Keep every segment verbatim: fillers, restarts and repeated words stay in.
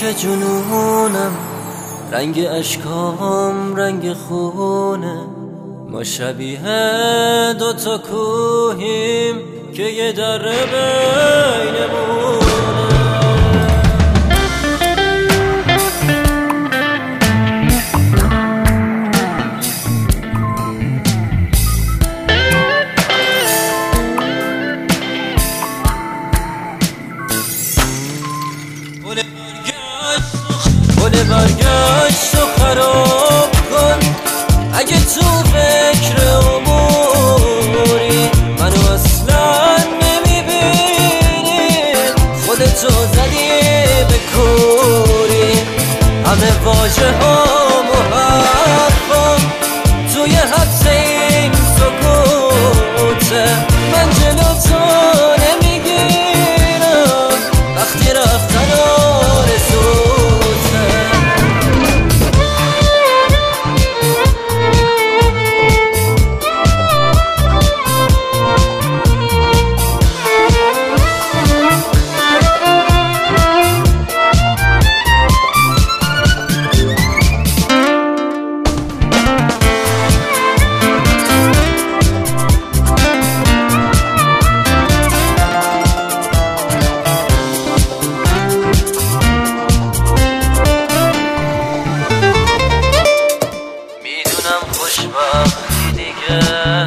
که جنونم، رنگ اشکام رنگ خونه. ما شبیه دوتا کوهیم که یه دره بینمونه. گل برگشت و خراب کن، اگه تو فکر اموری منو اصلا نمیبینی. خودتو زدی به کوری، همه واژه هام و حرفام توی حبس این سکوته. من جلو تو نمیگیرم وقتی رفتن آرزو. خوشبختی دیگه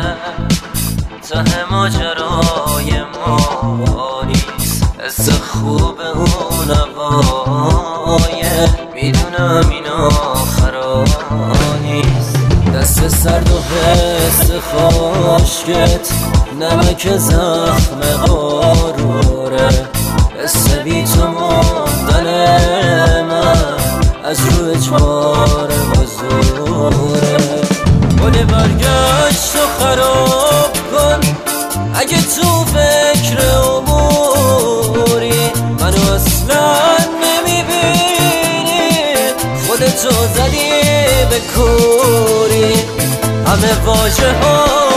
ته ماجرای ما نیست. حس خوب اون اوایل میدونم این آخرا نیست. دست سرد و حس خشکت نمک زخم قاروره. حس بی تو موندن من از رو اجبار بزوره. گل برگشت و خراب کن، اگه تو فکر اموری منو اصلا نمیبینی. خودتو زدی به کوری، همه واژه ها